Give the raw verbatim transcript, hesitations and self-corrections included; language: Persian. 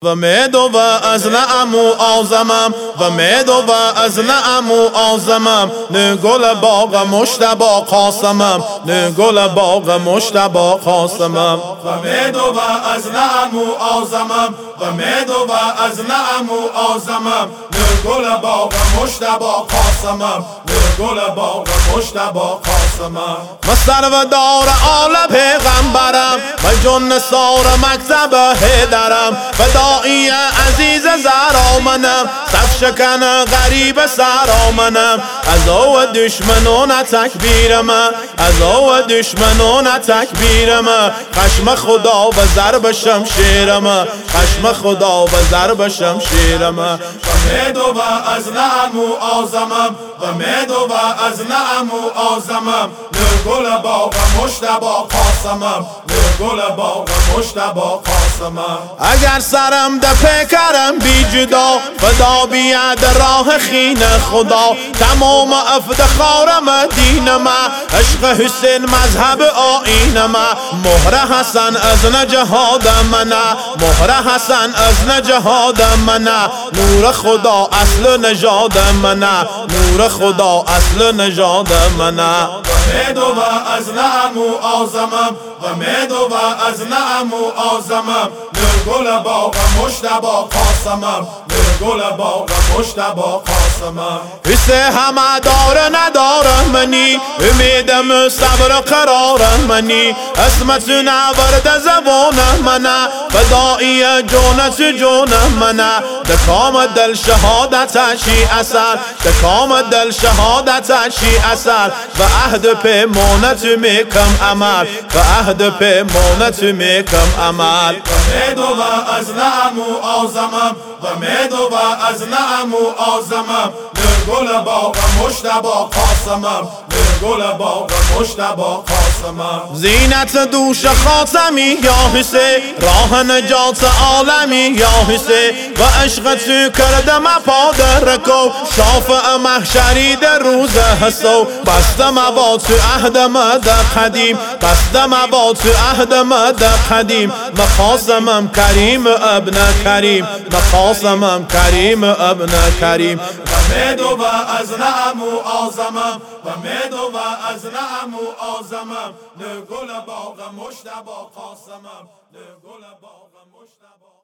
و میدو و از نعمو آزمم و میدو و از نعمو آزمم نه گل باغ مشتبا قاسمم نه گل باغ مشتبا قاسمم و میدو و از نعمو آزمم و میدو و از نعمو آزمم نه گل باغ مشتبا قاسمم نه گل باغ مشتبا قاسمم من سرودار آل پیغمبرم من جن سار مکتب هیدرم فدایی عزیز زهرا منم صف شکن غریب سرا منم از او دشمنان تکبیر من از او دشمنان تکبیر من خشم خدا و ضرب شمشیر من خشم خدا و ضرب شمشیر من و میدو و از نعمو آزمم و میدو و از نعمو آزمم نه گل باغ مشتبا قاسمم نه گل باغ مشتبا قاسمم اگر سرم ده پیکرم بی جدا فدا بیاد راه خین خدا تمام افتخارم دین ما عشق حسین مذهب آیین ما مهر حسن از نجهاد منا مهر حسن از نجهاد منا نور خدا اصل نژاد منا نور خدا اصل نژاد منا و میدو و از نعمو آزمم و میدو و از نعمو آزمم نه گل باغ مشتبا قاسمم نه گل باغ مشتبا قاسمم حس همه داره نداره منی امیدم صبر قرار منی اسمت نورد زبان منه فدایی جونت جون منه دکام دل شهادت شی اثر دکام دل شهادت شی اثر و عهد پیمانت میکم عمل و عهد پیمانت میکم عمل و میدو و از نعمو آزمم و میدو و از نعمو آزمم نه گل باغ مشتبا قاسمم نه گل باغ مشتبا قاسمم زینت دوش خاتمی یا حسین راه نجات عالمی یا حسین و عشق تو کردم پادر کو شافع محشری در روز حسو بستم با تو عهد مد قدیم بستم با تو عهد مد قدیم مقاسمم کریم ابن کریم مقاسمم کریم ابن کریم و میدو و از نعمو آزمم و میدو و از نعمو آزمم نه گل باغ مشتبا قاسمم نه گل باغ مشتبا